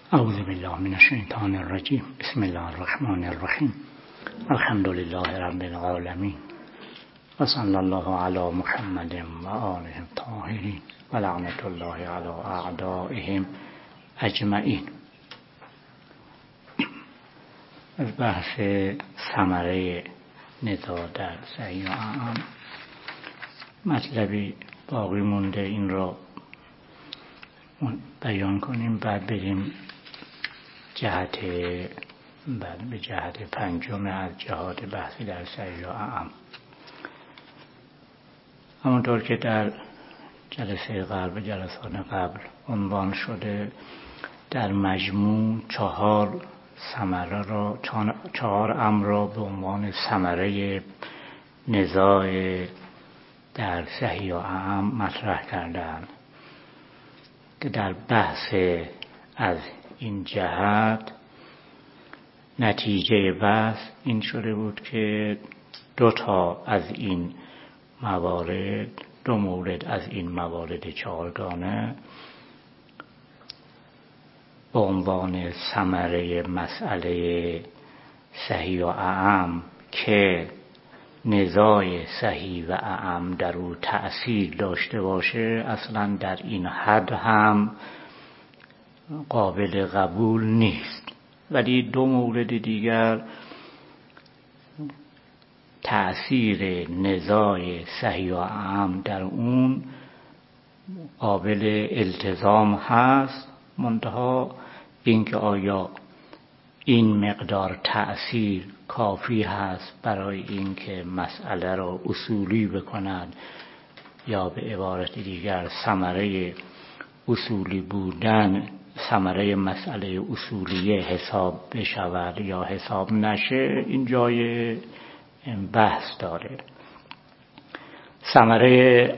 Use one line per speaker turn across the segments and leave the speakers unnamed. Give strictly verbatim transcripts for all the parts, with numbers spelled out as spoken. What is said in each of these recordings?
اعوذ بالله من الشیطان الرجیم. بسم الله الرحمن الرحیم. الحمد لله رب العالمین و صلی الله علی محمد و آله الطاهرین و لعنت الله علی اعدائهم اجمعین. از بحث ثمره نزاع در صحیح و اعم مطلبی باقی مونده، این را بیان کنیم، بعد بریم جهت بعد به جهت پنجم از جهات بحثی در صحیح و اعم. همونطور که در جلسه قبل و جلسات قبل عنوان شده، در مجموع چهار ثمره را چهار امر را به عنوان ثمره نزاع در صحیح و اعم مطرح کردند که در بحث از این جهت نتیجه بحث این شده بود که دو تا از این موارد دو مورد از این موارد چهارگانه به عنوان ثمره مسئله صحیح و اعم که نزاع صحیح و اعم در او تأثیر داشته باشه اصلا در این حد هم قابل قبول نیست. ولی دو مورد دیگر تأثیر نزاع صحیح و اعم در اون قابل التزام هست، منتها اینکه آیا این مقدار تأثیر کافی هست برای اینکه مسئله را اصولی بکند یا به عبارت دیگر ثمره اصولی بودن ثمره مسئله اصولیه حساب بشود یا حساب نشه، این جای بحث داره. ثمره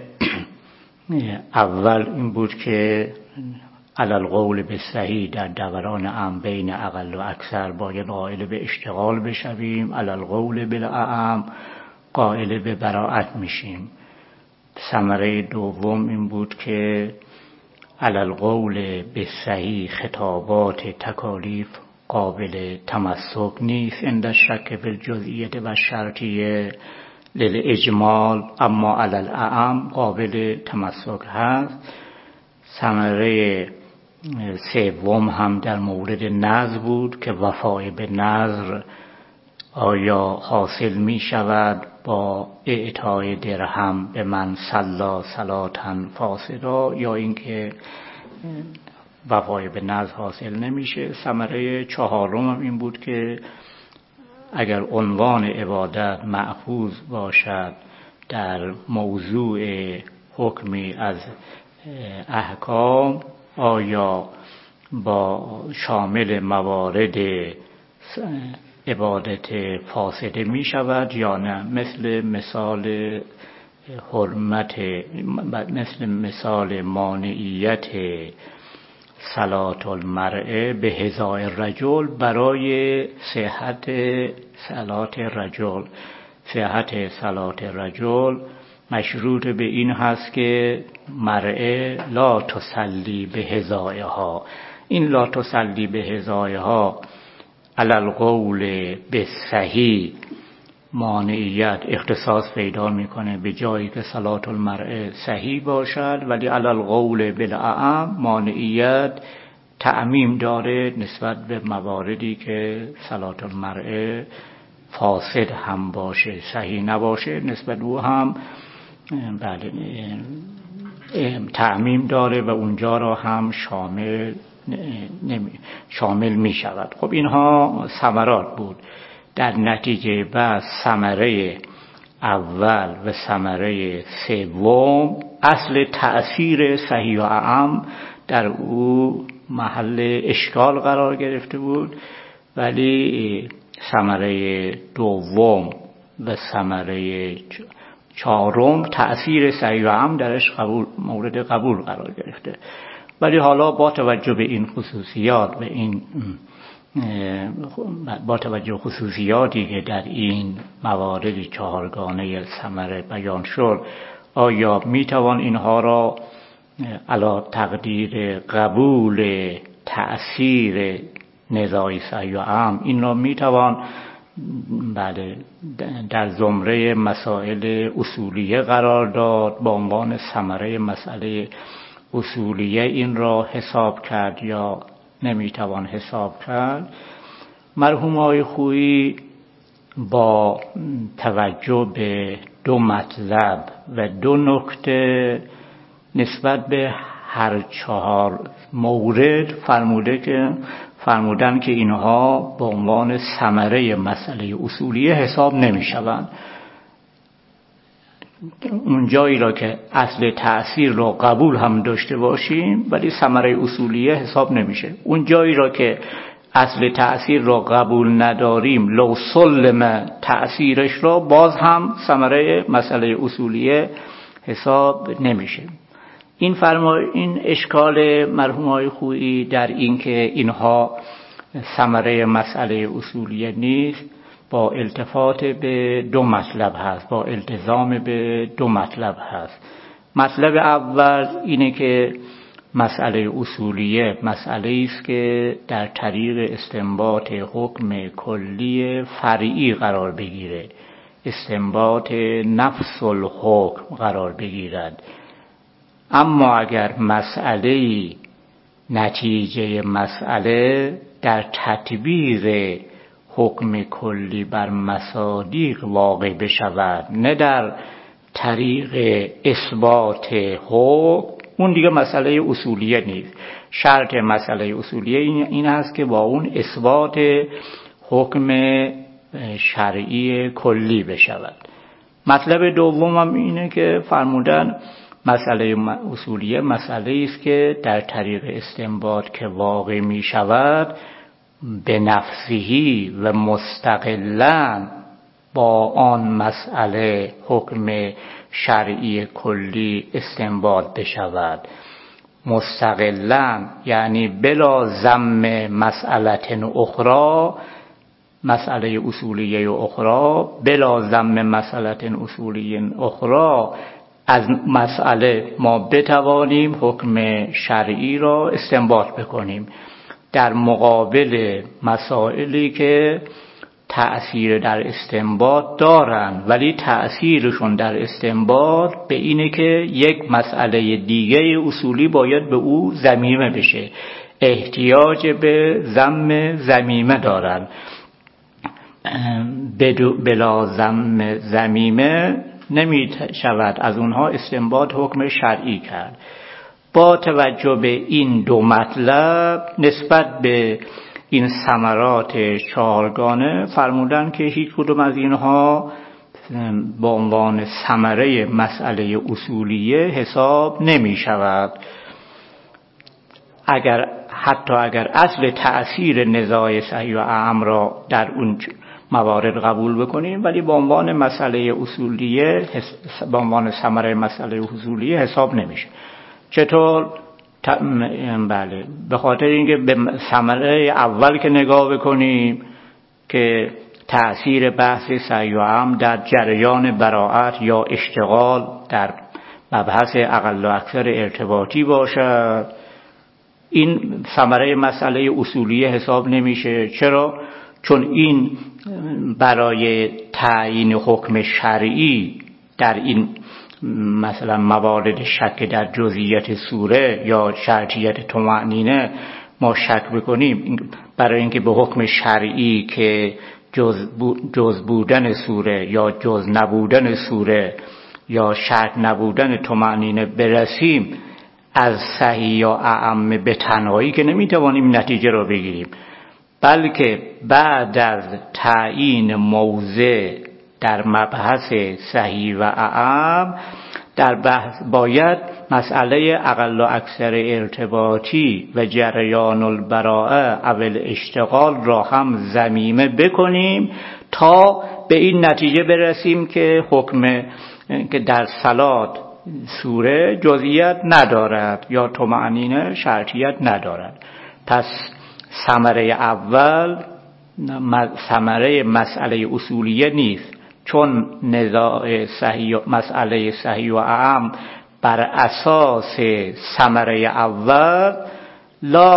اول این بود که علی القول به صحیح در دوران اعم بین اقل و اکثر باید قائل به اشتغال بشویم، علی القول بالاعم قائل به براءت میشیم. ثمره دوم این بود که علی القول به صحیح خطابات تکالیف قابل تمسک نیست عند الشک فی الجزئیه و الشرطیه للاجمال، اما علی الاعم قابل تمسک هست. ثمره سوم هم در مورد نذر بود که وفای به نذر آیا حاصل می شود با اعطای درهم به من صلا صلاتن فاسدا یا اینکه وفای به نذر حاصل نمیشه. ثمره چهارم هم این بود که اگر عنوان عبادت مأخوذ باشد در موضوع حکمی از احکام آیا با شامل موارد عبادت فاسده می شود یا نه، مثل مثال حرمت مثل مثال مانعیت صلات المرء به حذاء الرجل برای صحت صلات الرجل. صحت صلات الرجل مشروط به این هست که مرء لا تصلی به حذائها. این لا تصلی به حذائها علی القول به صحیح مانعیت اختصاص پیدا میکنه به جایی که صلات المرء صحیح باشد، ولی علی القول بالاعم مانعیت تعمیم داره نسبت به مواردی که صلات المرء فاسد هم باشه صحیح نباشه، نسبت او هم بله تعمیم داره و اونجا را هم شامل نمی شامل می شود. خب اینها ثمرات بود. در نتیجه بعد ثمره اول و ثمره سوم اصل تأثیر صحیح و اعم در او محل اشکال قرار گرفته بود، ولی ثمره دوم و ثمره چهارم تأثیر صحیح و اعم درش قبول مورد قبول قرار گرفته. ولی حالا با توجه به این خصوصیات و این با توجه به خصوصیاتی که در این موارد چهارگانه ثمره بیان شد، آیا میتوان اینها را علی تقدیر قبول تأثیر نزاع صحیح و اعم، این را میتوان بله در زمره مسائل اصولیه قرار داد، با عنوان ثمره مسئله اصولیه این را حساب کرد یا نمیتوان حساب کرد. مرحوم آقای خویی با توجه به دو مطلب و دو نکته نسبت به هر چهار مورد فرموده که فرمودن که اینها به عنوان ثمره مسئله اصولیه حساب نمی شوند. اون جایی را که اصل تأثیر را قبول هم داشته باشیم ولی ثمره اصولیه حساب نمیشه. اون جایی را که اصل تأثیر را قبول نداریم لو سلم تأثیرش را، باز هم ثمره مسئله اصولیه حساب نمیشه. این فرما این اشکال مرحوم آقای خویی در این که اینها ثمره مسئله اصولیه نیست با التفات به دو مطلب هست، با التزام به دو مطلب هست. مطلب اول اینه که مسئله اصولیه مسئله است که در طریق استنباط حکم کلی فرعی قرار بگیره، استنباط نفس الحکم قرار بگیرد. اما اگر مسئله نتیجه مسئله در تطبیق حکم کلی بر مصادیق واقع بشود، نه در طریق اثبات حکم، اون دیگه مسئله اصولیه نیست. شرط مسئله اصولیه این هست که با اون اثبات حکم شرعی کلی بشود. مطلب دومم اینه که فرمودن مسئله اصولیه مسئله است که در طریق استنباط که واقع می شود به نفسهی و مستقلاً با آن مسئله حکم شرعی کلی استنباط بشود. مستقلاً یعنی بلا ضم مسئله اخرى، مسئله اصولیه اخرى بلا ضم مسئله اصولیه اخرى، از مسئله ما بتوانیم حکم شرعی را استنباط بکنیم در مقابل مسائلی که تأثیر در استنباط دارن ولی تأثیرشون در استنباط به اینه که یک مسئله دیگه اصولی باید به او ضمیمه بشه، احتیاج به ضم ضمیمه دارن. بلا ضم ضمیمه نمی شود از اونها استنباط حکم شرعی کرد. با توجه به این دو مطلب نسبت به این ثمرات چهارگانه فرمودن که هیچ کدوم از اینها با عنوان ثمره مسئله اصولیه حساب نمی شود. اگر حتی اگر اصل تأثیر نزاع صحیح و اعم را در اون موارد قبول بکنیم ولی با عنوان مسئله اصولیه با عنوان ثمره مسئله اصولیه حساب نمیشه. چطور؟ بله به خاطر اینکه به ثمره اول که نگاه بکنیم که تأثیر بحث صحیح و اعم در جریان براءت یا اشتغال در مبحث اقل و اکثر ارتباطی باشد، این ثمره مسئله اصولیه حساب نمیشه. چرا؟ چون این برای تعیین حکم شرعی در این مثلا موارد شک در جزئیات سوره یا شرطیت طمأنینه ما شک بکنیم، برای اینکه به حکم شرعی که جز, جز بودن سوره یا جز نبودن سوره یا شک نبودن طمأنینه برسیم، از صحیح یا اعم به تنهایی که نمیتوانیم نتیجه را بگیریم، بلکه بعد از تعیین موضع در مبحث صحیح و اعم در بحث باید مسئله اقل و اکثر ارتباطی و جریان البراءه اول اشتغال را هم ضمیمه بکنیم تا به این نتیجه برسیم که حکم که در صلات سوره جزئیات ندارد یا طمأنینه شرطیت ندارد. پس ثمره اول ثمره مسئله اصولیه نیست، چون نزاع صحیح مسئله صحیح و اعم بر اساس ثمره اول لا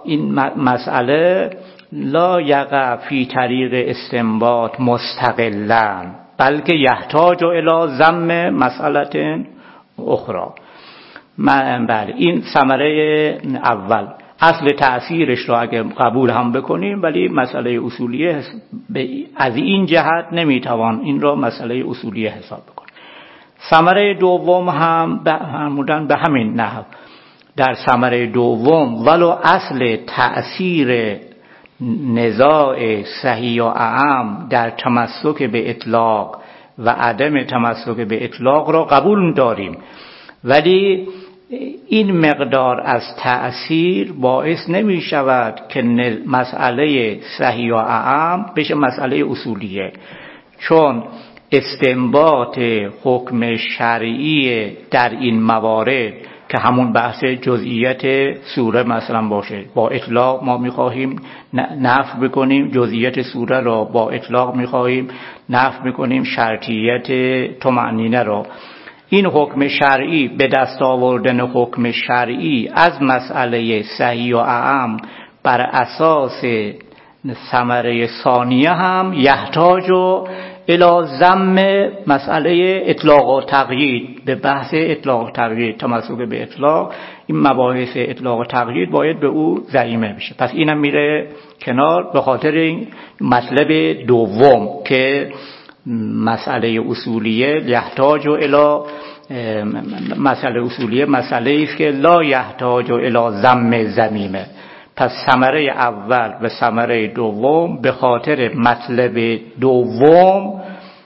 این مسئله لا یقع فی طریق استنباط مستقلا بلکه یحتاج الی ضم مسئله اخرى. بله این ثمره اول. اصل تأثیرش رو اگه قبول هم بکنیم ولی مسئله اصولیه از این جهت نمیتوان این رو مسئله اصولیه حساب بکنیم. ثمره دوم هم فرمودن به همین نحو در ثمره دوم ولو اصل تأثیر نزاع صحیح و اعم در تمسک به اطلاق و عدم تمسک به اطلاق را قبول داریم، ولی این مقدار از تأثیر باعث نمی شود که مسئله صحیح و اعم بشه مسئله اصولیه، چون استنباط حکم شرعی در این موارد که همون بحث جزئیت سوره مثلا باشه، با اطلاق ما میخواهیم نفی بکنیم جزئیت سوره را، با اطلاق میخواهیم نفی بکنیم شرطیت طمأنینه را. این حکم شرعی به دست آوردن حکم شرعی از مسئله صحیح و اعم بر اساس ثمره ثانیه هم یحتاج الی ضم مسئله اطلاق و تقیید. به بحث اطلاق و تقیید، تمسک به اطلاق، این مباحث اطلاق و تقیید باید به او ضمیمه بشه. پس اینم میره کنار به خاطر این مطلب دوم که مسئله اصولیه یحتاج الی مسئله اصولیه مسئله است که لا یحتاج الی ضم ضمیمه. پس ثمره اول و ثمره دوم به خاطر مطلب دوم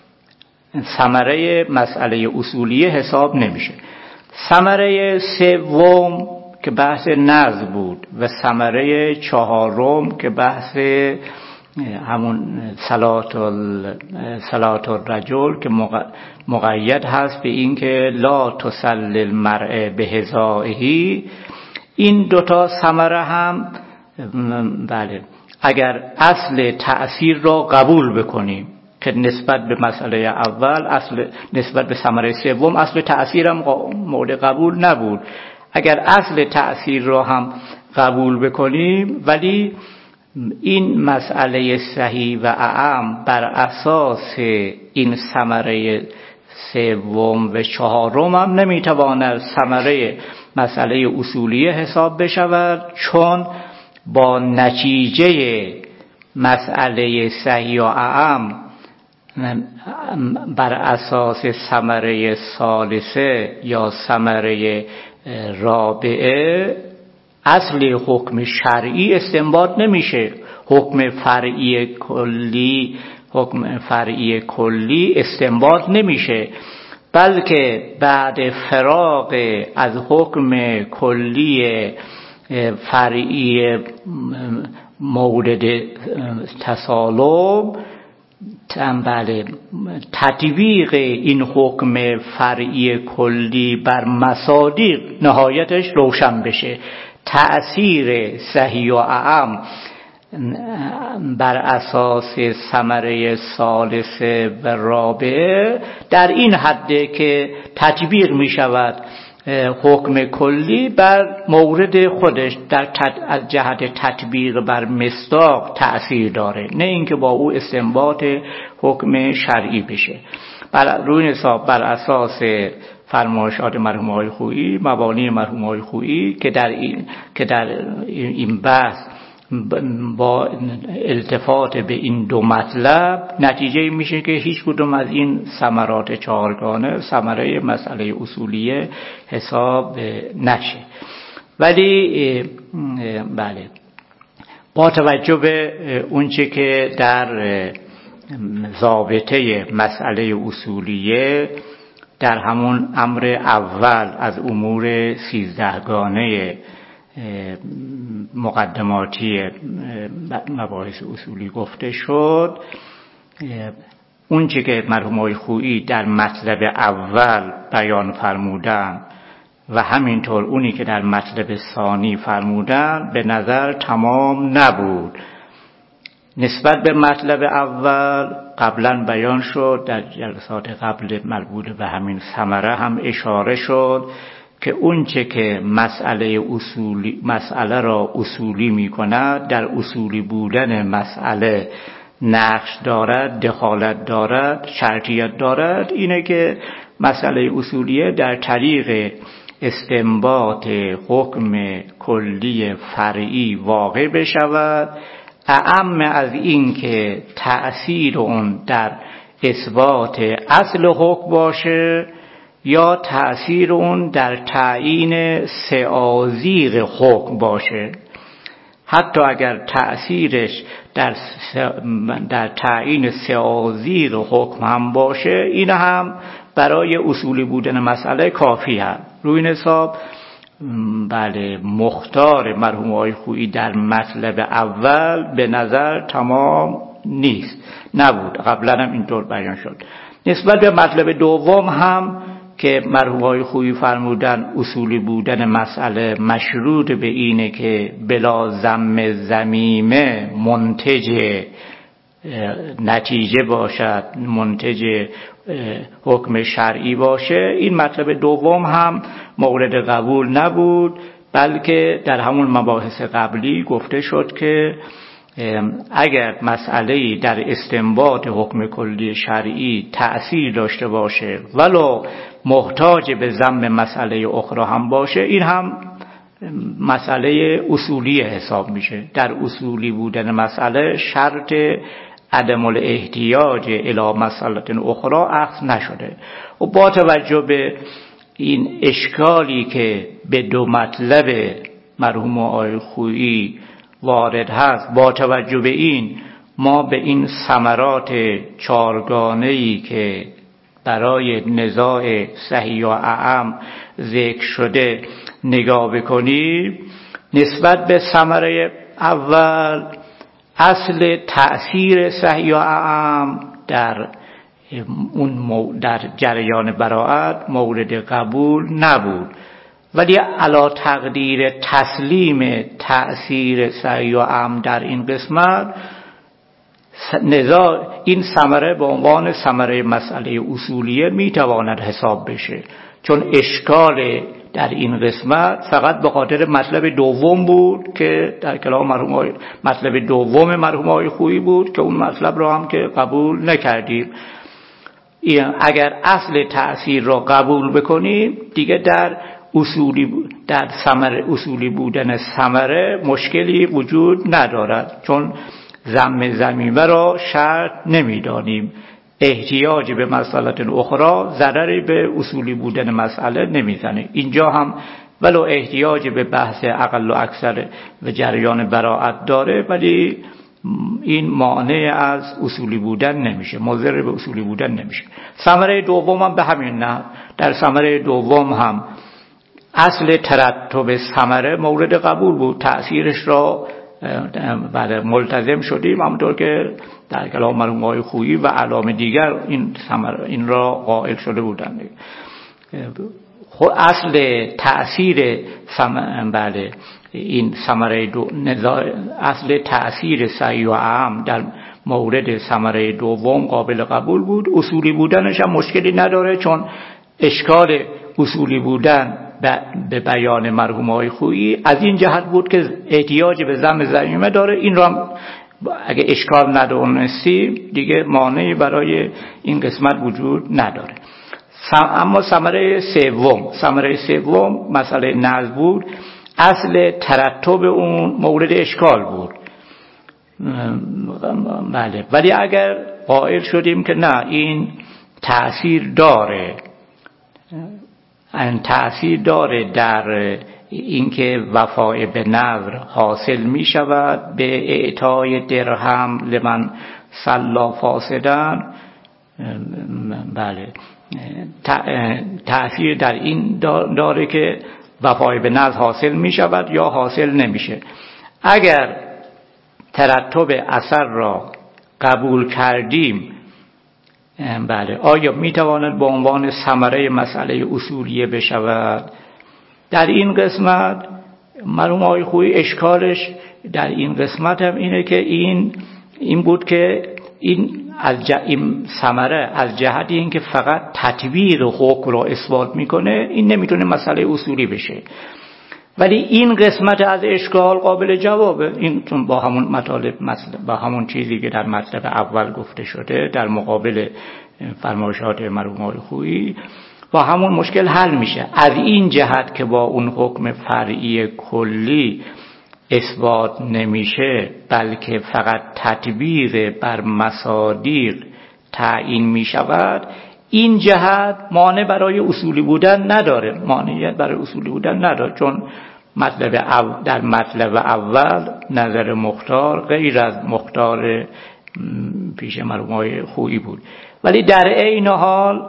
ثمره مسئله اصولیه حساب نمیشه. ثمره سوم که بحث نظم بود و ثمره چهارم که بحث همون صلات صلات الرجل که مقید هست به این که لا تسل المرء بهزائه. این دوتا ثمره هم بله اگر اصل تأثیر را قبول بکنیم که نسبت به مسئله اول اصل نسبت به ثمره سوم اصل تأثیر هم مورد قبول نبود، اگر اصل تأثیر را هم قبول بکنیم ولی این مسئله صحیح و اعم بر اساس این ثمره سوم و چهارم هم نمیتواند ثمره مسئله اصولیه حساب بشود، چون با نتیجه مسئله صحیح و اعم بر اساس ثمره ثالثه یا ثمره رابعه اصل حکم شرعی استنباط نمیشه. حکم فرعی کلی حکم فرعی کلی استنباط نمیشه، بلکه بعد فراغ از حکم کلی فرعی مورد تسالم بله تطبیق این حکم فرعی کلی بر مصادیق نهایتش روشن بشه. تأثیر صحیح و اعم بر اساس ثمره ثالثه و رابعه در این حده که تطبیق می شود حکم کلی بر مورد خودش در از جهت تطبیق بر مصداق تأثیر داره، نه اینکه با او استنباط حکم شرعی بشه. بر روی حساب بر اساس فرمایشات مرحوم آقای خویی، مبانی مرحوم آقای خویی که در این که در این بحث با التفات به این دو مطلب نتیجه میشه که هیچ کدوم از این ثمرات چهارگانه ثمره مسئله اصولیه حساب نشه. ولی بله با توجه به اونچه که در ضابطه مسئله اصولیه در همون امر اول از امور سیزدهگانه مقدماتی مباحث اصولی گفته شد، اون چه که مرحوم آقای خویی در مطلب اول بیان فرمودن و همینطور اونی که در مطلب ثانی فرمودن به نظر تمام نبود. نسبت به مطلب اول قبلا بیان شد، در جلسات قبل مربوط به همین ثمره هم اشاره شد که اونچه که مسئله اصولی مسئله را اصولی می کند در اصولی بودن مسئله نقش دارد، دخالت دارد، شرطیت دارد، اینه که مسئله اصولیه در طریق استنباط حکم کلی فرعی واقع بشود، اعم از این که تأثیر اون در اثبات اصل حکم باشه یا تأثیر اون در تعیین سآزیغ حکم باشه. حتی اگر تأثیرش در در تعیین سآزیغ حکم هم باشه، این هم برای اصولی بودن مسئله کافی هست. روی این حساب بله مختار مرحوم آقای خویی در مطلب اول به نظر تمام نیست، نبود، قبلا هم اینطور بیان شد. نسبت به مطلب دوم هم که مرحوم آقای خویی فرمودن اصولی بودن مسئله مشروط به اینه که بلا ذم ذمیمه منتج نتیجه باشد، منتج حکم شرعی باشه، این مطلب دوم هم مورد قبول نبود، بلکه در همون مباحث قبلی گفته شد که اگر مسئله‌ای در استنباط حکم کلی شرعی تأثیر داشته باشه ولو محتاج به ذم مسئله اخرى هم باشه، این هم مسئله اصولی حساب میشه. در اصولی بودن مسئله شرط عدم الاحتیاج الی مسئله اخرى اخذ نشده. و با توجه به این اشکالی که به دو مطلب مرحوم آقای خویی وارد هست، با توجه به این ما به این ثمرات چارگانه‌ای که برای نزاع صحیح و اعم ذکر شده نگاه بکنیم، نسبت به ثمره اول اصل تأثیر صحیح و اعم در اون در جریان براءت مورد قبول نبود، ولی علی تقدیر تسلیم تأثیر صحیح و اعم در این قسمت نزاع این ثمره به عنوان ثمره مسئله اصولیه میتواند حساب بشه، چون اشکال در این قسمت فقط به خاطر مطلب دوم بود که در کلام مرحوم آقای مطلب دوم مرحوم آقای خویی بود که اون مطلب را هم که قبول نکردیم. اگر اصل تأثیر را قبول بکنیم دیگه در اصولی در ثمره اصولی بودن ثمره مشکلی وجود ندارد، چون ذم ذمیمه را شرط نمیدانیم، احتیاج به مسئله اخرى ضرری به اصولی بودن مسئله نمیزنه. اینجا هم ولو احتیاج به بحث اقل و اکثر و جریان براءت داره، ولی این مانع از اصولی بودن نمیشه، مضر به اصولی بودن نمیشه. ثمره دوم هم به همین نه، در ثمره دوم هم اصل ترتب ثمره مورد قبول بود، تأثیرش را بله ملتزم شدیم، همونطور که در کلام مرحوم آقای خویی و علام دیگر این ثمره این را قائل شده بودند. خود اصل تأثیر بله این ثمره دو نزاع اصل تأثیر صحیح و اعم در مورد ثمره دوم قابل قبول بود، اصولی بودنش هم مشکلی نداره، چون اشکال اصولی بودن به بیان مرحوم آقای خویی از این جهت بود که احتیاج به ذم ذمیمه داره. این را هم اگه اشکال ندونستیم دیگه مانعی برای این قسمت وجود نداره. اما ثمره سوم ثمره سوم مسئله نزع بود، اصل ترتب اون مورد اشکال بود، بله، ولی اگر قائل شدیم که نه این تأثیر داره، این تأثیر داره در اینکه وفای به نذر حاصل می شود به اعطای درهم لمن صلا فاسدن، بله تأثیر در این داره که وفای به نذر حاصل می شود یا حاصل نمیشه. اگر ترتب اثر را قبول کردیم، بله، آیا می تواند به عنوان ثمره مسئله اصولیه بشود؟ در این قسمت مرحوم آقای خویی اشکالش در این قسمت هم اینه که این این بود که این از ج... این ثمره از جهت این که فقط تطبیق حکم رو اثبات میکنه، این نمیتونه مسئله اصولی بشه. ولی این قسمت از اشکال قابل جوابه، این چون با همون مطالب با همون چیزی که در مطلب اول گفته شده در مقابل فرمایشات مرحوم آقای خویی با همون مشکل حل میشه. از این جهت که با اون حکم فرعی کلی اثبات نمیشه، بلکه فقط تطبیق بر مصادیق تعیین میشود، این جهت مانع برای اصولی بودن نداره، مانعیت برای اصولی بودن نداره، چون مطلب او در مطلب اول نظر مختار غیر از مختار پیش مرحوم آقای خویی بود. ولی در عین حال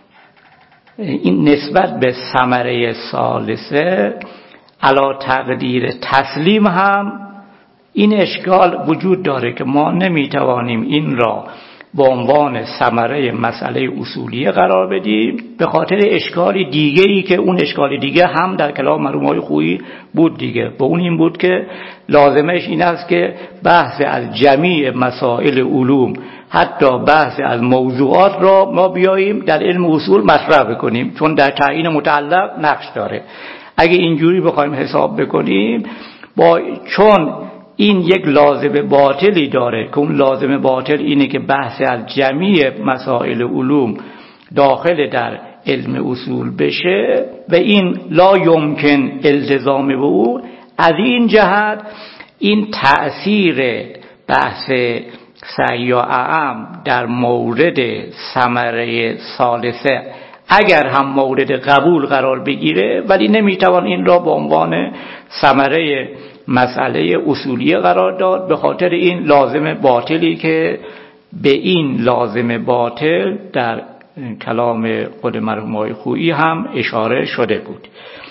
این نسبت به ثمره ثالثه علا تقدیر تسلیم هم این اشکال وجود داره که ما نمیتوانیم این را به عنوان ثمره مسئله اصولیه قرار بدیم، به خاطر اشکال دیگه‌ای که اون اشکال دیگه هم در کلام مرحوم آقای خویی بود دیگه، به اون این بود که لازمش این است که بحث از جمیع مسائل علوم حتی بحث از موضوعات را ما بیاییم در علم اصول مطرح بکنیم، چون در تعیین متعلق نقش داره. اگه اینجوری بخوایم حساب بکنیم با چون این یک لازم باطلی داره که اون لازم باطل اینه که بحث از جمیع مسائل علوم داخل در علم اصول بشه و این لا یمکن التزام به او، از این جهت این تأثیر بحث سعی و اعم در مورد ثمره ثالثه اگر هم مورد قبول قرار بگیره، ولی نمیتوان این را به عنوان ثمره مسئله اصولیه قرار داد، به خاطر این لازم باطلی که به این لازم باطل در کلام خود مرحوم آقای خویی هم اشاره شده بود.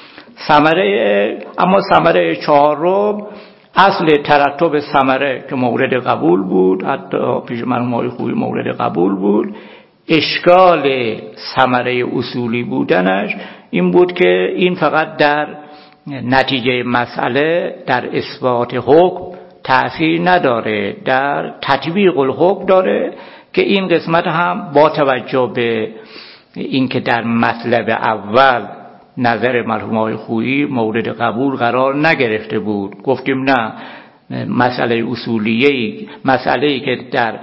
ثمره اما ثمره چهارم اصل ترتب ثمره که مورد قبول بود، حتی پیش مرحوم آقای خویی مورد قبول بود، اشکال ثمره اصولی بودنش این بود که این فقط در نتیجه مسئله در اثبات حکم تأثیر نداره، در تطبیق الحکم داره، که این قسمت هم با توجه به اینکه در مطلب اول نظر مرحوم آقای خویی مورد قبول قرار نگرفته بود، گفتیم نه، مسئله اصولیه مسئله‌ای که در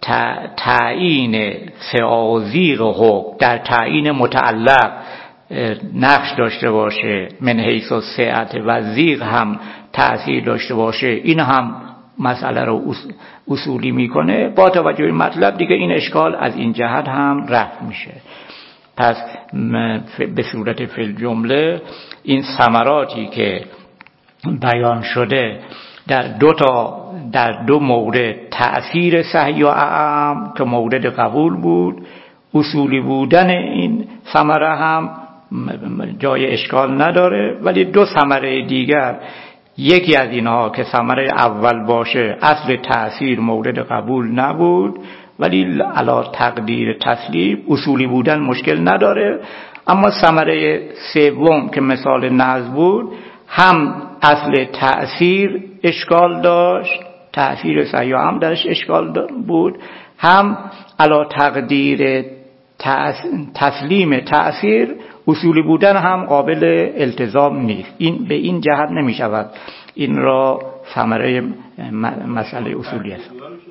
تعیین سوازیق حکم در تعیین متعلق نقش داشته باشه، من حیث السعة و زیغ هم تأثیر داشته باشه، این هم مسئله رو اصولی میکنه. با توجه به مطلب دیگه این اشکال از این جهت هم رفع میشه. پس به صورت فی الجمله این ثمراتی که بیان شده در دو تا در دو مورد تأثیر صحیح و اعم که مورد قبول بود، اصولی بودن این ثمره هم جای اشکال نداره، ولی دو ثمره دیگر، یکی از اینها که ثمره اول باشه اصل تأثیر مورد قبول نبود، ولی علا تقدیر تسلیم اصولی بودن مشکل نداره، اما ثمره سوم که مثال نزد بود هم اصل تأثیر اشکال داشت، تأثیر صحیح هم درش اشکال بود، هم علا تقدیر تسلیم تأثیر اصولی بودن هم قابل التزام نیست. این به این جهت نمی شود این را ثمره مسئله اصولی است.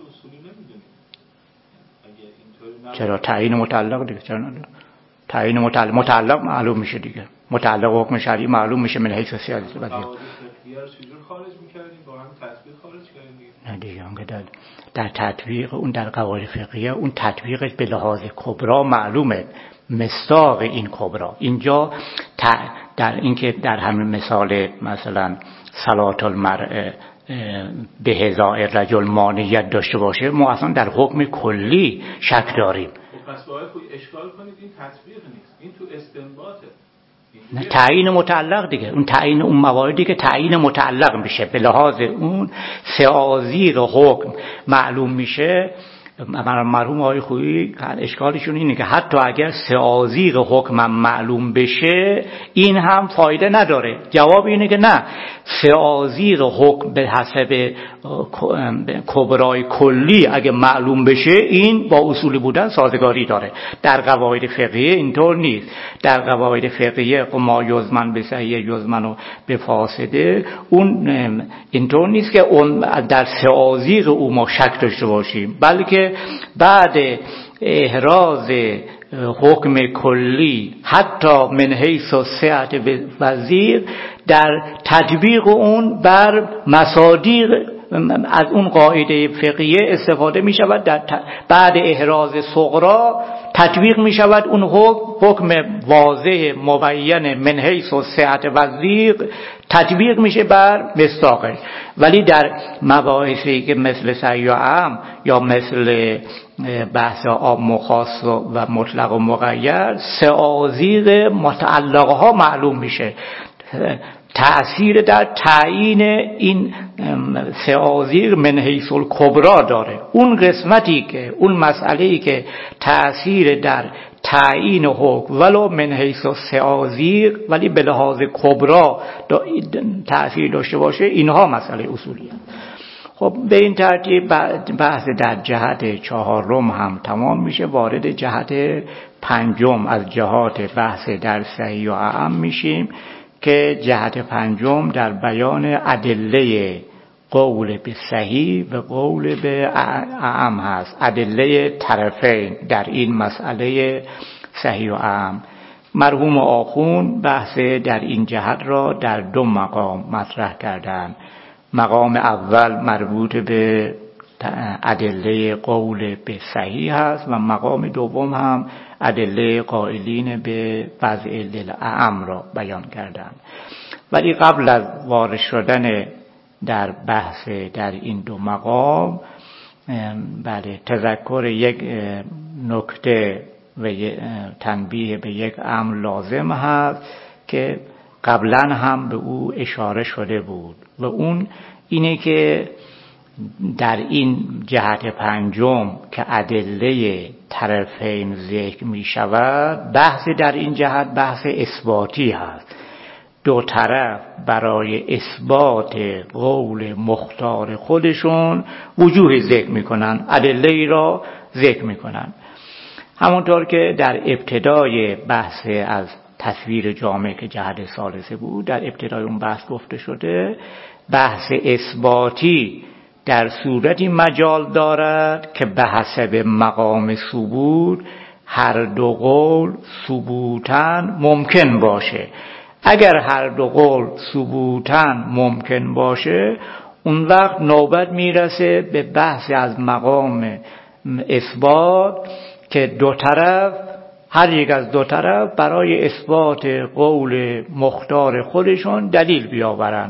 چرا تعیین متعلق دیگه، چرا نداره؟ تعیین متعلق متعلق معلوم میشه دیگه، متعلق حکم شرعی معلوم میشه من حیث سیاست بعد
خارج می‌کردیم با هم تطبیق خارج کردیم.
نه دیگه اون در در تطبیق اون در قواعد فقهیه اون تطبیقش به لحاظ کبرا معلومه، مصداق این کبرا اینجا در اینکه در همین مثال مثلا صلات المرء به هزار رجل مانعیت داشته باشه، ما اصلا در حکم کلی شک داریم.
پس باید اشکال کنید این تطبیق نیست، این تو استنباطه.
نه تعیین متعلق دیگه، اون تعیین اون مواردی که تعیین متعلق میشه به لحاظ اون سوازیق حکم معلوم میشه، مرحوم آقای خویی اشکالشون اینه که حتی اگر سه‌آذیق حکم معلوم بشه این هم فایده نداره. جواب اینه که نه، سه‌آذیق حکم به حسب کبرای کلی اگه معلوم بشه این با اصول بودن سازگاری داره. در قواعد فقهیه اینطور نیست. در قواعد فقهیه ما یزمن به صحیح یزمن به فاسده، اون اینطور نیست که اون در سه‌آذیق او ما شک داشته باشیم، بلکه بعد احراز حکم کلی حتی من حیث صحت وزیر در تطبیق اون بر مصادیق از اون قاعده فقهیه استفاده می شود. در بعد احراز صغرا تطبیق می شود اون حکم حکم واضح مبین من حیث صحت وزیر تطبیق میشه بر مصداقش. ولی در مباحثی که مثل صحیح و عام یا مثل بحث عام و خاص و مطلق و مقید سه‌آذیق متعلقها معلوم میشه. تأثیر در تعیین این سه‌آذیق من حیث الکبرا داره. اون قسمتی که اون مسئله‌ای که تأثیر در تعیین حکم ولو من حیث سه‌آذیق ولی به لحاظ کبرا تأثیر داشته باشه، اینها مسئله اصولی هست. خب به این ترتیب بحث در جهت چهارم هم تمام میشه. وارد جهت پنجم از جهات بحث در صحیح و عام میشیم که جهت پنجم در بیان ادله قول به صحیح و قول به عام هست، ادله طرفین در این مسئله صحیح و عام. مرحوم آخوند بحث در این جهت را در دو مقام مطرح کردند. مقام اول مربوط به ادله قول به صحیح هست و مقام دوم هم ادله قائلین به وضع للعام را بیان کردند. ولی قبل از وارد شدن در بحث در این دو مقام بله تذکر یک نکته و تنبیه به یک امر لازم هست که قبلا هم به او اشاره شده بود و اون اینه که در این جهت پنجم که ادله طرفین ذکر می شود، بحث در این جهت بحث اثباتی هست. دو طرف برای اثبات قول مختار خودشون وجوه ذکر می کنن، ادله ای را ذکر می کنن. همونطور که در ابتدای بحث از تصویر جامع که جهت ثالثه بود، در ابتدای اون بحث گفته شده بحث اثباتی در صورتی مجال دارد که به حسب مقام ثبوت هر دو قول ثبوتاً ممکن باشه. اگر هر دو قول ثبوتاً ممکن باشه، اون وقت نوبت میرسه به بحث از مقام اثبات که دو طرف هر یک از دو طرف برای اثبات قول مختار خودشون دلیل بیاورن.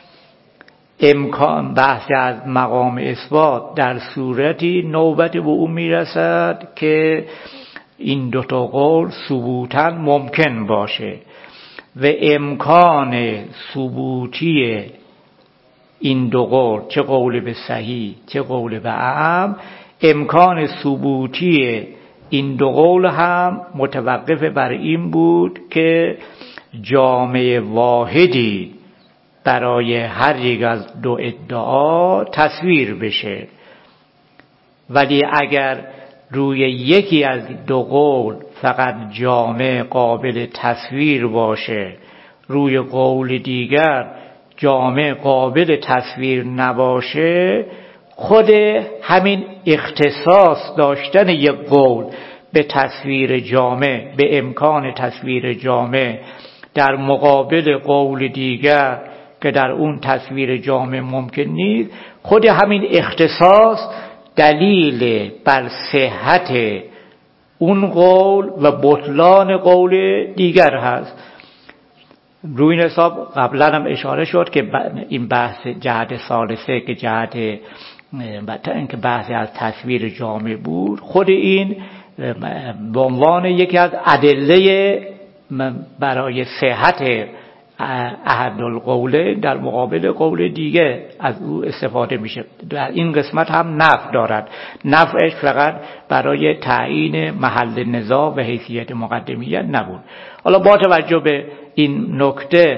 امکان بحث از مقام اثبات در صورتی نوبت به او میرسد که این دو تا قول ثبوتاً ممکن باشه و امکان ثبوتی این دو قول، چه قول به صحیح چه قول به عام، امکان ثبوتی این دو قول هم متوقف بر این بود که جامع واحدی برای هر یک از دو ادعا تصویر بشه. ولی اگر روی یکی از دو قول فقط جامع قابل تصویر باشه، روی قول دیگر جامع قابل تصویر نباشه، خود همین اختصاص داشتن یک قول به تصویر جامع، به امکان تصویر جامع در مقابل قول دیگر که در اون تصویر جامع ممکن نیست، خود همین اختصاص دلیل بر صحت اون قول و بطلان قول دیگر هست. روی این حساب قبلا هم اشاره شد که این بحث جهت ثالثه که جهت که بحث از تصویر جامع بود، خود این به عنوان یکی از ادله برای صحت احد القوله در مقابل قول دیگه از او استفاده میشه. در این قسمت هم نفع دارد. نفعش فقط برای تعیین محل نزاع و حیثیت مقدمیت نبود. حالا با توجه به این نکته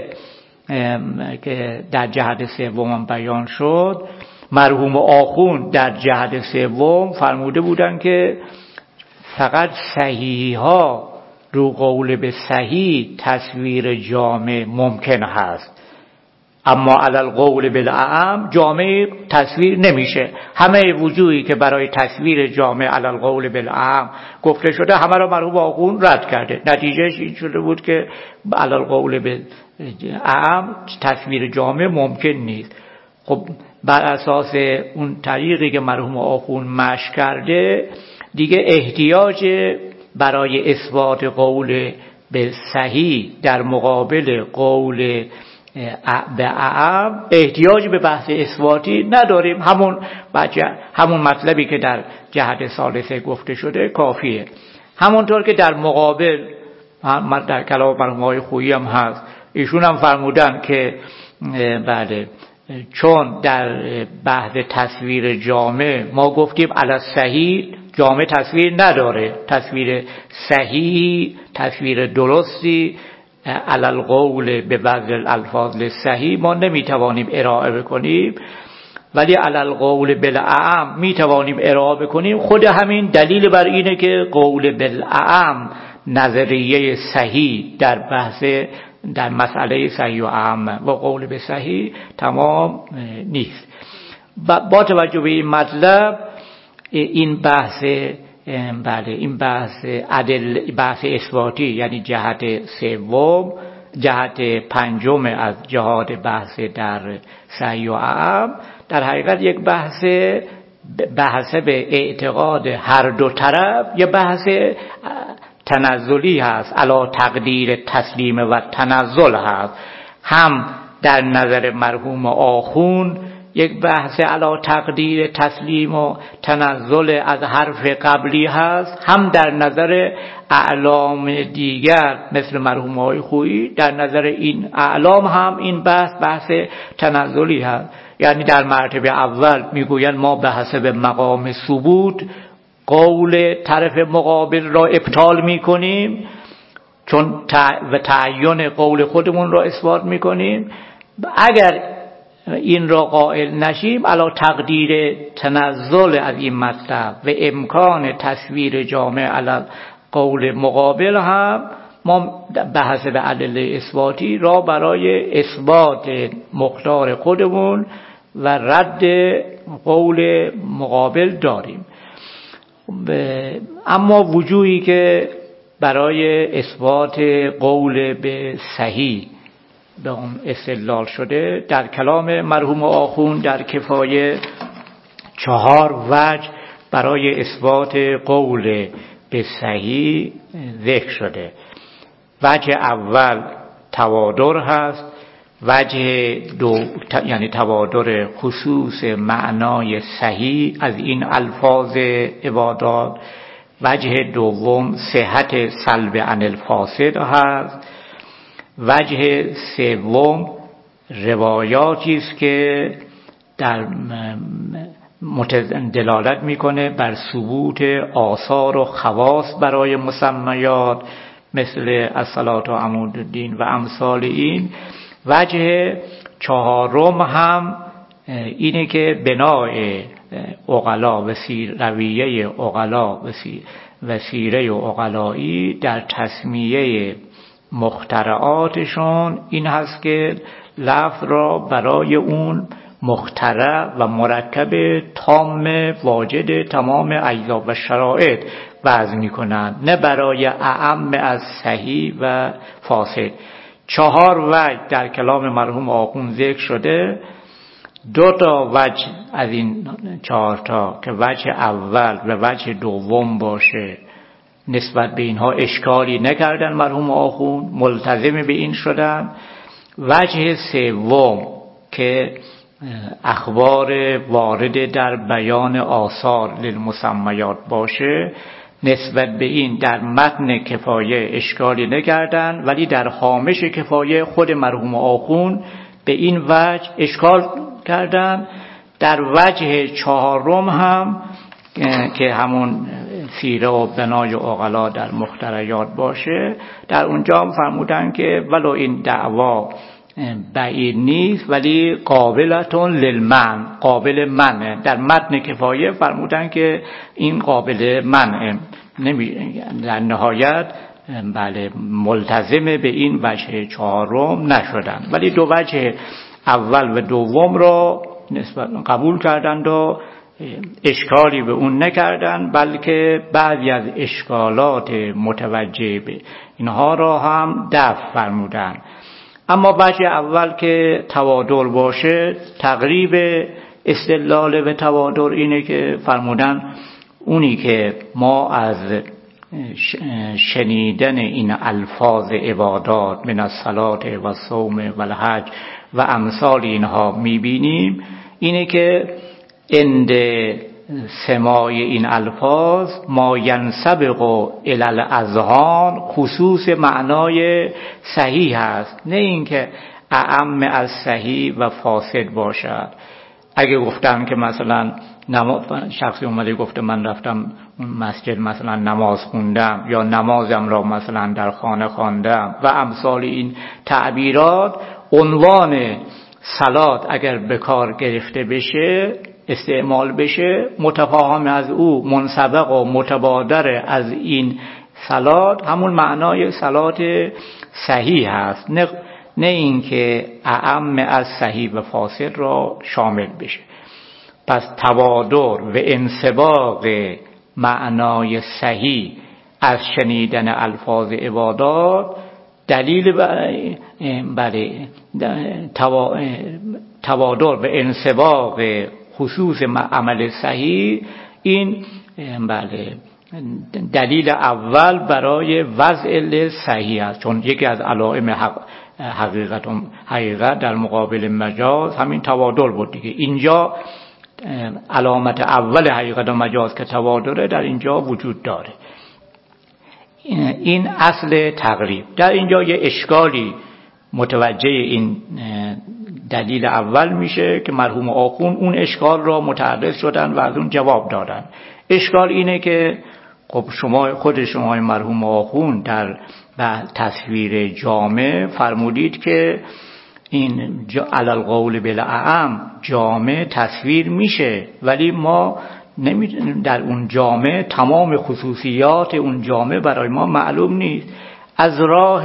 که در جهت سوم بیان شد، مرحوم آخوند در جهت سوم فرموده بودن که فقط صحیح ها رو قول به صحیح تصویر جامع ممکن هست، اما علی القول بالاعم جامع تصویر نمیشه. همه وجوهی که برای تصویر جامع علی القول بالاعم گفته شده همه را مرحوم آخوند رد کرده. نتیجهش این شده بود که علی القول بالاعم تصویر جامع ممکن نیست. خب بر اساس اون طریقی که مرحوم آخوند مشی کرده دیگه احتیاج برای اثبات قول به صحیح در مقابل قول به اعم احتیاج به بحث اثباتی نداریم. همون همون مطلبی که در جهت ثالثه گفته شده کافیه. همونطور که در مقابل در کلام مرحوم آقای خویی هم هست، ایشون هم فرمودن که بله چون در بحث تصویر جامع ما گفتیم علی صحیح جامع تصویر نداره، تصویر صحیح تصویر درستی علی القول به وضع الالفاظ صحیح ما نمیتوانیم ارائه بکنیم، ولی علی القول بالاعم میتوانیم ارائه بکنیم. خود همین دلیل بر اینه که قول بالاعم نظریه صحیح در بحث در مسئله صحیح و اعم و قول به صحیح تمام نیست. با توجه به این مطلب این بحث بله این بحث عدل بحث اثباتی یعنی جهت سوم جهت پنجم از جهات بحث در صحیح و اعم در حقیقت یک بحث بحث به اعتقاد هر دو طرف یه بحث تنزلی هست، علا تقدیر تسلیم و تنزل هست. هم در نظر مرحوم آخوند یک بحث علا تقدیر تسلیم و تنزل از حرف قبلی هست، هم در نظر اعلام دیگر مثل مرحوم آقای خویی در نظر این اعلام هم این بحث بحث تنزلی هست. یعنی در مرتبه اول میگویند ما به حسب مقام ثبوت قول طرف مقابل را ابطال میکنیم چون و تعین قول خودمون را اثبات میکنیم. اگر این را قائل نشیم علا تقدیر تنزل از این مطلب و امکان تصویر جامع علی قول مقابل هم ما به حسب ادله اثباتی را برای اثبات مختار خودمون و رد قول مقابل داریم. اما وجوهی که برای اثبات قول به صحیح به اون استدلال شده در کلام مرحوم آخوند در کفایه چهار وجه برای اثبات قول به صحیح ذکر شده. وجه اول توادر هست، وجه دو یعنی توادر خصوص معنای صحیح از این الفاظ عبادات. وجه دوم صحت سلب عن الفاسد هست. وجه سوم روایاتی است که در دلالت میکنه بر ثبوت آثار و خواص برای مسمیات مثل الصلاة و عمود الدین و امثال این. وجه چهارم هم اینه که بناء عقلا و رویه عقلا و سیره عقلایی در تسمیه مخترعاتشون این هست که لفظ را برای اون مخترع و مرکب تام واجد تمام اجزا و شرایط وضع میکنند، نه برای اعم از صحیح و فاسد. چهار وجه در کلام مرحوم آخوند ذکر شده. دو تا وجه از این چهار تا که وجه اول و وجه دوم باشه نسبت به اینها اشکالی نکردن مرحوم آخوند، ملتزم به این شدن. وجه سوم که اخبار وارد در بیان آثار للمسمیات باشه نسبت به این در متن کفایه اشکالی نکردن، ولی در هامش کفایه خود مرحوم آخوند به این وجه اشکال کردن. در وجه چهارم هم که همون سیره و بنای عقلا در مخترعات باشه، در اونجا هم فرمودن که ولو این دعوا بعید نیست ولی قابلتون للمنع، قابل منع. در متن کفایه فرمودن که این قابل منع، نمی در نهایت بله ملتزم به این وجه چهارم نشدن، ولی دو وجه اول و دوم را نسبت قبول کردند و اشکالی به اون نکردن، بلکه بعضی از اشکالات متوجه به اینها را هم دفع فرمودن. اما وجه اول که توادر باشه، تقریب استدلال به توادر اینه که فرمودن اونی که ما از شنیدن این الفاظ عبادات من الصلاة و الصوم و الحج و امثال اینها میبینیم، اینه که عند سماع این الفاظ ما ینسبق الی الاذهان خصوص معنای صحیح است، نه اینکه اعم از صحیح و فاسد باشد. اگه گفتم که مثلا نماز، شخصی اومده گفته من رفتم مسجد مثلا نماز خوندم یا نمازم را مثلا در خانه خواندم و امثال این تعبیرات، عنوان صلات اگر به کار گرفته بشه، استعمال بشه، متفاهم از او منسبق و متبادر از این صلات همون معنای صلات صحیح هست، نه نه اینکه اعم از صحیح و فاسد را شامل بشه. پس توادر و انسباق معنای صحیح از شنیدن الفاظ عبادات دلیل برای توادر و انسباق خصوص عمل صحیح، این بله دلیل اول برای وضع صحیح است، چون یکی از علائم حق حقیقت حقیقت در مقابل مجاز همین توادر بود دیگه. اینجا علامت اول حقیقت و مجاز که توادره در اینجا وجود داره. این اصل تقریب. در اینجا یه اشکالی متوجه این دلیل اول میشه که مرحوم آخوند اون اشکال را متعرض شدن و از اون جواب دادن. اشکال اینه که خب شما خود شما مرحوم آخوند در تصویر جامع فرمودید که این علی القول بالاعم جامع تصویر میشه، ولی ما نمیدونیم در اون جامع تمام خصوصیات اون جامع برای ما معلوم نیست. از راه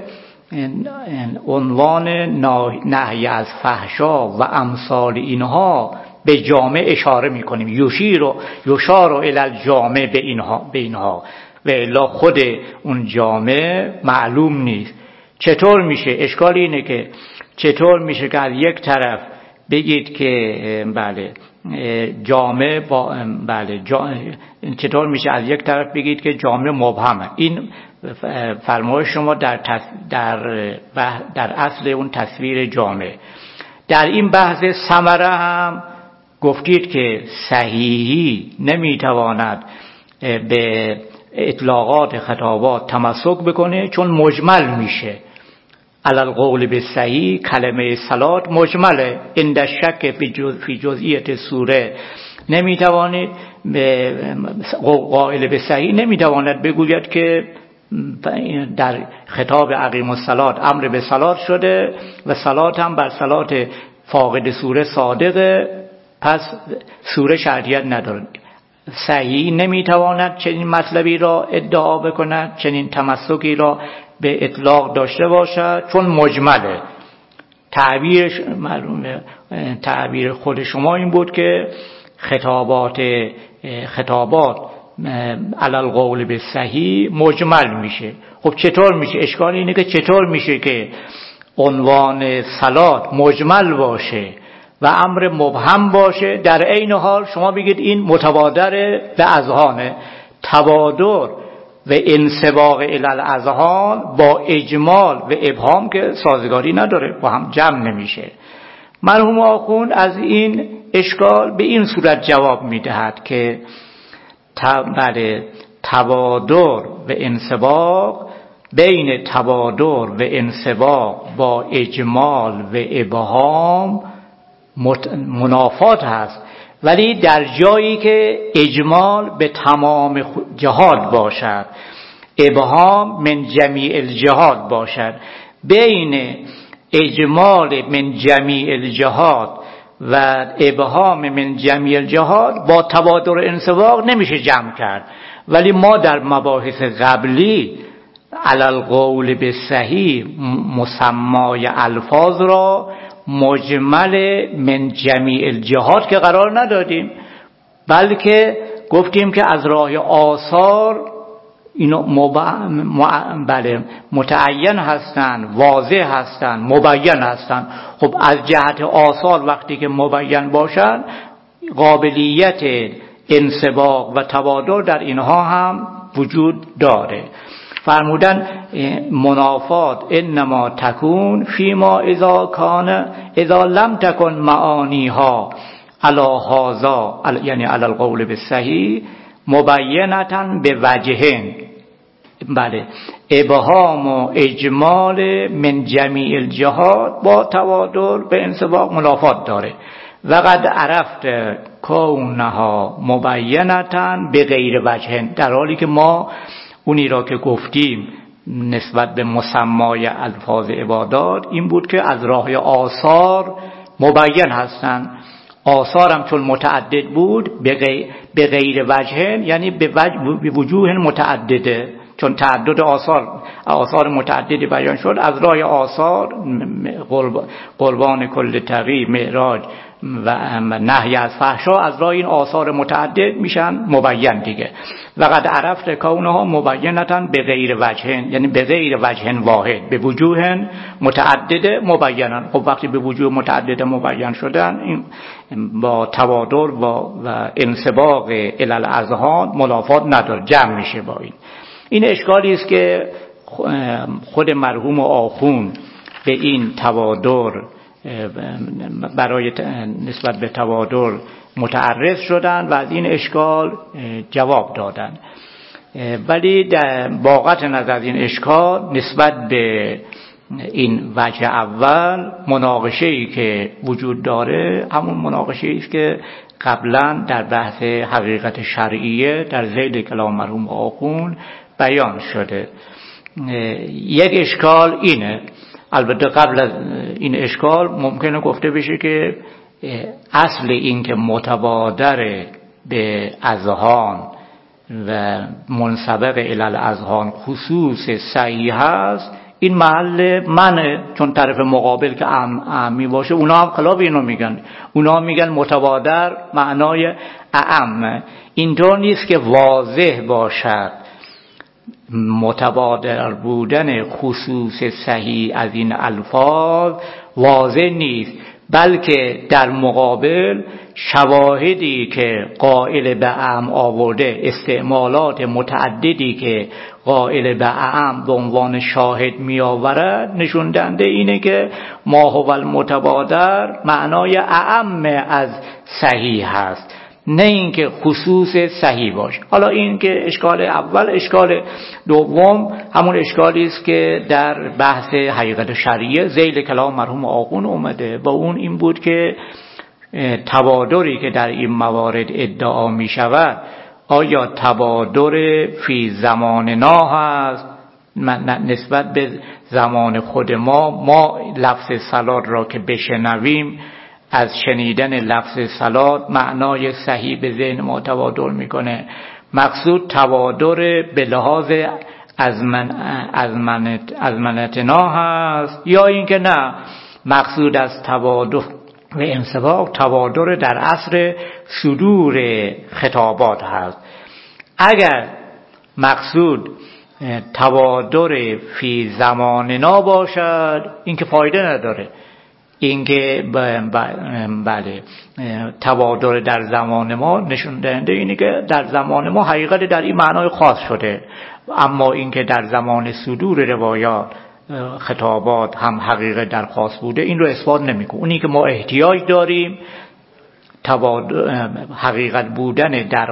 عنوان نهی از فحشا و امثال اینها به جامع اشاره میکنیم، یشیر و یشار الی الجامع به اینها به اینها و الا خود اون جامع معلوم نیست. چطور میشه؟ اشکال اینه که چطور میشه که از یک طرف بگید که بله جامع با بله جا... چطور میشه از یک طرف بگید که جامع مبهمه؟ این فرمایش شما در تص... در در اصل اون تصویر جامع. در این بحث ثمره هم گفتید که صحیحی نمیتواند به اطلاقات خطابات تمسک بکنه چون مجمل میشه. علی القول بالصحیح کلمه صلات مجمله، عند شک فی جز فی جزئیات سوره نمیتوانید به قائل به صحیح نمیتواند بگوید که در خطاب اقیم الصلات امر به صلات شده و صلات هم بر صلات فاقد سوره صادقه، پس سوره شرطیت نداره. صحیح نمیتواند چنین مطلبی را ادعا بکند، چنین تمسکی را به اطلاق داشته باشد چون مجمله. تعبیرش معلومه، تعبیر خود شما این بود که خطابات خطابات علی القول بالصحیح مجمل میشه. خب چطور میشه؟ اشکال اینه که چطور میشه که عنوان صلات مجمل باشه و امر مبهم باشه، در عین حال شما بگید این متبادر به اذهانه. تبادر و انسباق الی الاذهان با اجمال و ابهام که سازگاری نداره، با هم جمع نمیشه. مرحوم آخوند از این اشکال به این صورت جواب میدهد که بله تبادر و انسباق، بین تبادر و انسباق با اجمال و ابهام منافات هست، ولی در جایی که اجمال به تمام جهات باشد، ابهام من جمیع الجهات باشد، بین اجمال من جمیع الجهات و ابهام من جمیع الجهات با تبادر انسباق نمیشه جمع کرد. ولی ما در مباحث قبلی علی القول به صحیح مسمای الفاظ را مجمل من جمیع الجهات که قرار ندادیم، بلکه گفتیم که از راه آثار اینو مب... م... بله متعین هستند، واضح هستند، مبین هستند. خب از جهت آثار وقتی که مبین باشند قابلیت انسباق و تبادر در اینها هم وجود داره. فرمودن منافات انما تکون فیما اذا کان اذا لم تکن معانیها علی هذا، یعنی علی القول بالصحیح مبینتا به وجهین. بله، ابهام و اجمال من جمیع الجهات با تبادر به انسباق منافات داره. و قد عرفت کونها مبینتا به غیر وجهین، در حالی که ما اونی را که گفتیم نسبت به مسمای الفاظ عبادات این بود که از راه آثار مبین هستند. آثار هم چون متعدد بود به غیر وجهین، یعنی به وجوه متعدده، چون تعدد آثار آثار متعددی بیان شد. از راه آثار قربان کل تقی، معراج و نهی از فحشا، از راه این آثار متعدد میشن مبین دیگه. و قد عرفت کونها مبینتا به غیر وجهین، یعنی به غیر وجهین واحد، به وجوه متعدده مبینن. خب وقتی به وجوه متعدده مبین شدن این با تبادر و انسباق الی الاذهان منافات نداره، جمع میشه با این. این اشکالی است که خود مرحوم آخوند به این تبادر برای نسبت به تبادر متعرض شدن و از این اشکال جواب دادن. ولی در باقت نظر از این اشکال نسبت به این وجه اول مناقشه‌ای که وجود داره همون مناقشه‌ای است که قبلا در بحث حقیقت شرعیه در ذیل کلام مرحوم آخوند بیان شده. یک اشکال اینه، البته قبل از این اشکال ممکنه گفته بشه که اصل این که متبادر به اذهان و منسبق الی الاذهان خصوص صحیح هست، این محل منه، چون طرف مقابل که اعمی باشه اونا هم خلاف اینو میگن. اونا میگن متبادر معنای اعم، اینطور نیست که واضح باشد متبادر بودن خصوص صحیح از این الفاظ واضح نیست، بلکه در مقابل شواهدی که قائل به اعم آورده، استعمالات متعددی که قائل به اعم به عنوان شاهد می آورد نشون دهنده اینه که ما هو المتبادر معنای اعم از صحیح هست، نه اینکه خصوص صحیح باشه. حالا این که اشکال اول. اشکال دوم همون اشکالی است که در بحث حقیقت شرعیه ذیل کلام مرحوم آخوند اومده، با اون این بود که تبادری که در این موارد ادعا می شود آیا تبادر فی زماننا هست نسبت به زمان خود ما؟ ما لفظ صلات را که بشنویم از شنیدن لفظ صلات معنای صحیح به ذهن ما تبادر میکنه. مقصود تبادر به لحاظ ازمن ازمنت ازمنتنا هست، یا اینکه نه مقصود از تبادر و انسباق تبادر در عصر صدور خطابات هست. اگر مقصود تبادر فی زماننا باشد این که فایده نداره. اینکه بله تبادر در زمان ما نشون دهنده اینه که در زمان ما حقیقت در این معنای خاص شده، اما اینکه در زمان صدور روایات خطابات هم حقیقت در خاص بوده این رو اثبات نمیکنه. اونی که ما احتیاج داریم تبادر حقیقت بودن در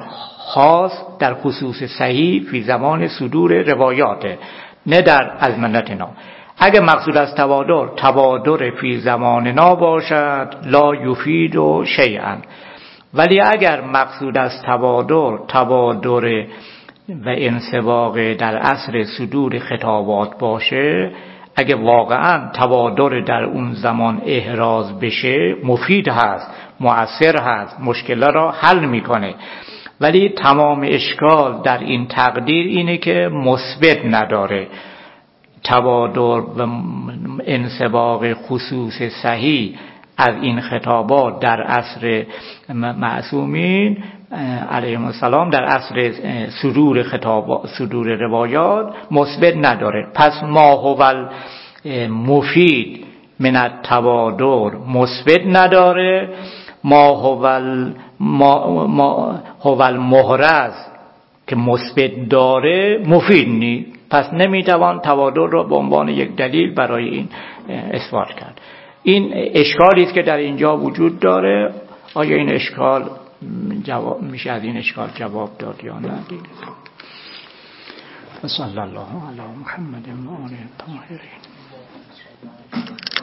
خاص در خصوص صحیح فی زمان صدور روایاته، نه در ازمنتنا. اگه مقصود از تبادر تبادر فی زماننا باشد لا یفید و شیئا، ولی اگر مقصود از تبادر تبادر و انسباق در عصر صدور خطابات باشه، اگه واقعا تبادر در اون زمان احراز بشه مفید هست، مؤثر هست، مشکل را حل میکنه. ولی تمام اشکال در این تقدیر اینه که مثبت نداره. تبادر و انسباق خصوص صحیح از این خطابات در عصر معصومین علیهم السلام، در عصر صدور خطابات صدور روایات مثبت نداره. پس ما هو مفید من التبادر مثبت نداره، ما هو ما ما هو المحرز که مثبت داره مفید نیست. پس نمیتوان تبادر را به عنوان یک دلیل برای این اثبات کرد. این اشکالی است که در اینجا وجود داره. آیا این اشکال جواب میشه از این اشکال جواب داد یا نه؟ و صلی الله علی محمد و آله الطاهرین.